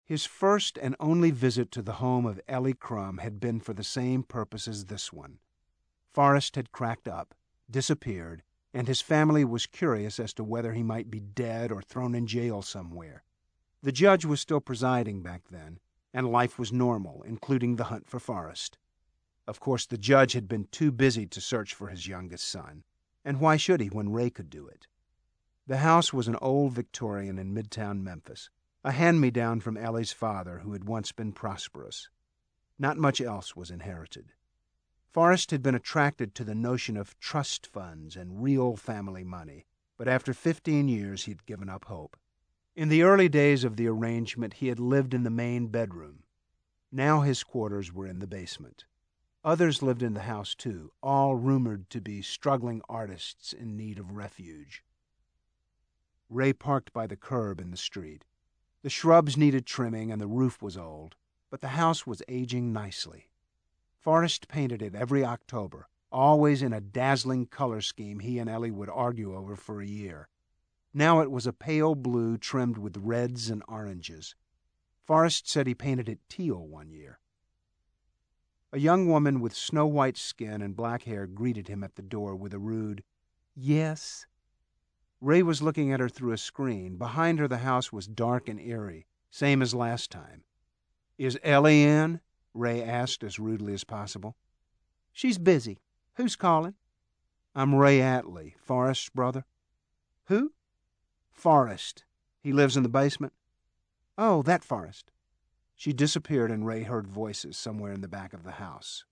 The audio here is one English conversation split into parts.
His first and only visit to the home of Ellie Crum had been for the same purpose as this one. Forrest had cracked up, disappeared, and his family was curious as to whether he might be dead or thrown in jail somewhere. The judge was still presiding back then, and life was normal, including the hunt for Forrest. Of course, the judge had been too busy to search for his youngest son, and why should he when Ray could do it? The house was an old Victorian in Midtown Memphis, a hand-me-down from Ellie's father, who had once been prosperous. Not much else was inherited. Forrest had been attracted to the notion of trust funds and real family money, but after 15 years he had given up hope. In the early days of the arrangement he had lived in the main bedroom. Now his quarters were in the basement. Others lived in the house, too, all rumored to be struggling artists in need of refuge. Ray parked by the curb in the street. The shrubs needed trimming and the roof was old, but the house was aging nicely. Forrest painted it every October, always in a dazzling color scheme he and Ellie would argue over for a year. Now it was a pale blue trimmed with reds and oranges. Forrest said he painted it teal one year. A young woman with snow-white skin and black hair greeted him at the door with a rude, "Yes?" Ray was looking at her through a screen. Behind her the house was dark and eerie, same as last time. "Is Ellie in?" Ray asked as rudely as possible. "She's busy. Who's calling?" "I'm Ray Atlee, Forrest's brother." "Who?" "Forrest. He lives in the basement." "Oh, that Forrest." She disappeared and Ray heard voices somewhere in the back of the house.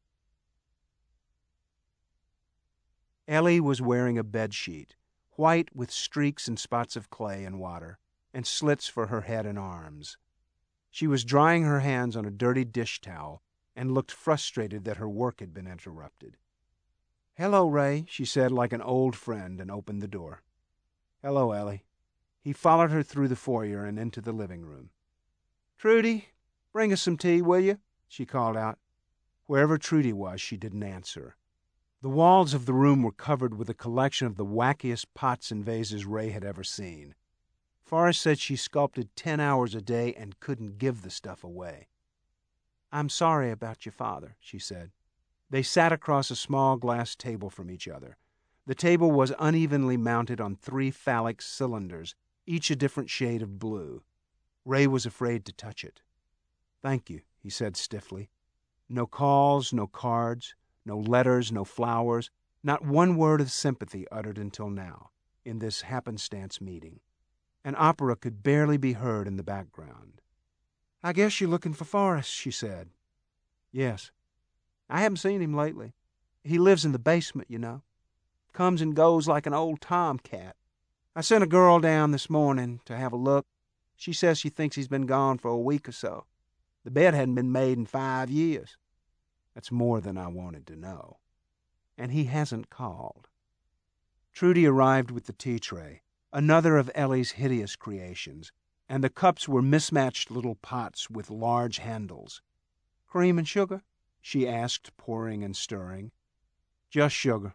Ellie was wearing a bedsheet, white with streaks and spots of clay and water, and slits for her head and arms. She was drying her hands on a dirty dish towel and looked frustrated that her work had been interrupted. "Hello, Ray," she said like an old friend, and opened the door. "Hello, Ellie." He followed her through the foyer and into the living room. "Trudy, bring us some tea, will you?" she called out. Wherever Trudy was, she didn't answer. The walls of the room were covered with a collection of the wackiest pots and vases Ray had ever seen. Forrest said she sculpted 10 hours a day and couldn't give the stuff away. "I'm sorry about your father," she said. They sat across a small glass table from each other. The table was unevenly mounted on 3 phallic cylinders, each a different shade of blue. Ray was afraid to touch it. "Thank you," he said stiffly. No calls, no cards, no letters, no flowers, not one word of sympathy uttered until now, in this happenstance meeting. An opera could barely be heard in the background. "I guess you're looking for Forrest," she said. "Yes." "I haven't seen him lately. He lives in the basement, you know. Comes and goes like an old tomcat. I sent a girl down this morning to have a look. She says she thinks he's been gone for a week or so. The bed hadn't been made in 5 years. That's more than I wanted to know. And he hasn't called." Trudy arrived with the tea tray, another of Ellie's hideous creations, and the cups were mismatched little pots with large handles. "Cream and sugar?" she asked, pouring and stirring. "Just sugar."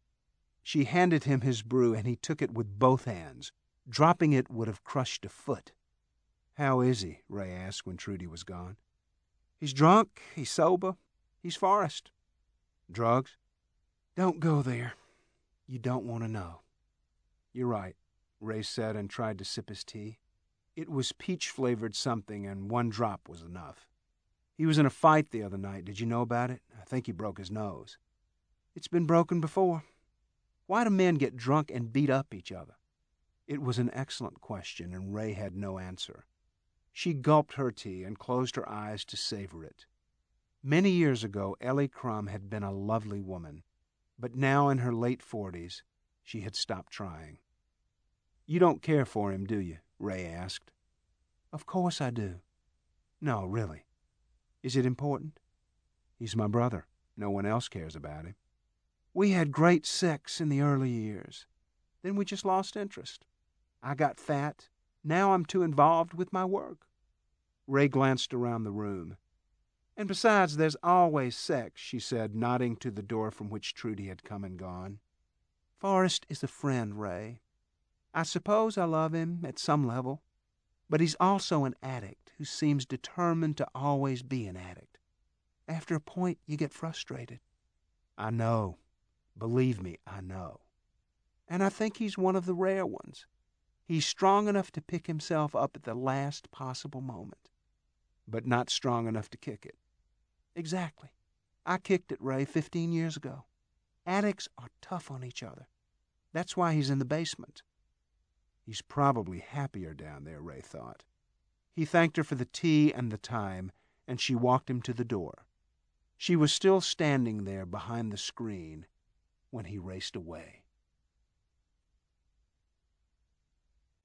She handed him his brew, and he took it with both hands. Dropping it would have crushed a foot. "How is he?" Ray asked when Trudy was gone. "He's drunk, he's sober, he's Forrest." "Drugs?" "Don't go there. You don't want to know." "You're right," Ray said and tried to sip his tea. It was peach-flavored something, and 1 drop was enough. "He was in a fight the other night. Did you know about it? I think he broke his nose." "It's been broken before. Why do men get drunk and beat up each other?" It was an excellent question, and Ray had no answer. She gulped her tea and closed her eyes to savor it. Many years ago, Ellie Crum had been a lovely woman, but now in her late 40s, she had stopped trying. "You don't care for him, do you?" Ray asked. "Of course I do." "No, really. Is it important?" "He's my brother. No one else cares about him." "We had great sex in the early years. Then we just lost interest. I got fat. Now I'm too involved with my work." Ray glanced around the room. "And besides, there's always sex," she said, nodding to the door from which Trudy had come and gone. "Forrest is a friend, Ray. I suppose I love him at some level. But he's also an addict who seems determined to always be an addict. After a point, you get frustrated. I know. Believe me, I know. And I think he's one of the rare ones. He's strong enough to pick himself up at the last possible moment, but not strong enough to kick it. Exactly. I kicked it, Ray, 15 years ago. Addicts are tough on each other. That's why he's in the basement. He's probably happier down there, Ray thought. He thanked her for the tea and the time, and she walked him to the door. She was still standing there behind the screen when he raced away.